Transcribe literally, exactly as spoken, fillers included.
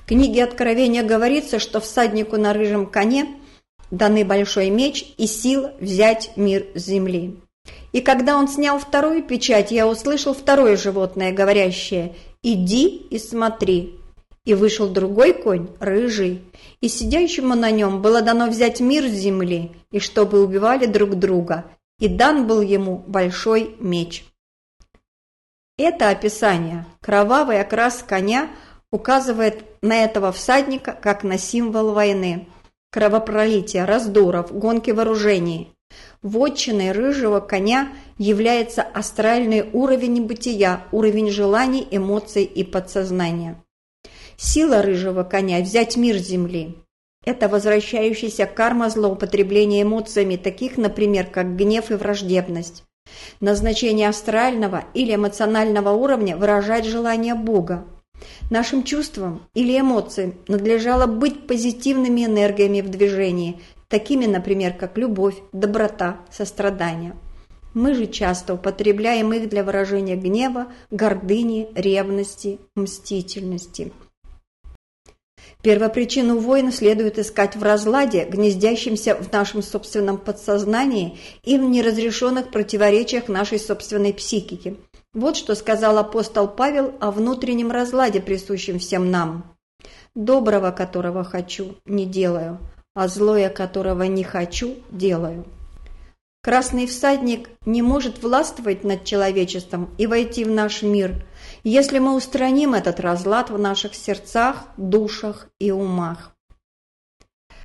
книге Откровения говорится, что всаднику на рыжем коне даны большой меч и сила взять мир с земли. И когда он снял вторую печать, я услышал второе животное, говорящее: «Иди и смотри». И вышел другой конь, рыжий, и сидящему на нем было дано взять мир с земли, и чтобы убивали друг друга, и дан был ему большой меч. Это описание, кровавый окрас коня, указывает на этого всадника как на символ войны, кровопролития, раздоров, гонки вооружений. Вотчиной рыжего коня является астральный уровень бытия, уровень желаний, эмоций и подсознания. Сила рыжего коня – взять мир с земли. Это возвращающаяся карма злоупотребления эмоциями, таких, например, как гнев и враждебность. Назначение астрального или эмоционального уровня – выражать желание Бога. Нашим чувствам или эмоциям надлежало быть позитивными энергиями в движении, такими, например, как любовь, доброта, сострадание. Мы же часто употребляем их для выражения гнева, гордыни, ревности, мстительности. Первопричину войн следует искать в разладе, гнездящемся в нашем собственном подсознании и в неразрешенных противоречиях нашей собственной психики. Вот что сказал апостол Павел о внутреннем разладе, присущем всем нам. «Доброго, которого хочу, не делаю, а злое, которого не хочу, делаю». Красный всадник не может властвовать над человечеством и войти в наш мир, если мы устраним этот разлад в наших сердцах, душах и умах.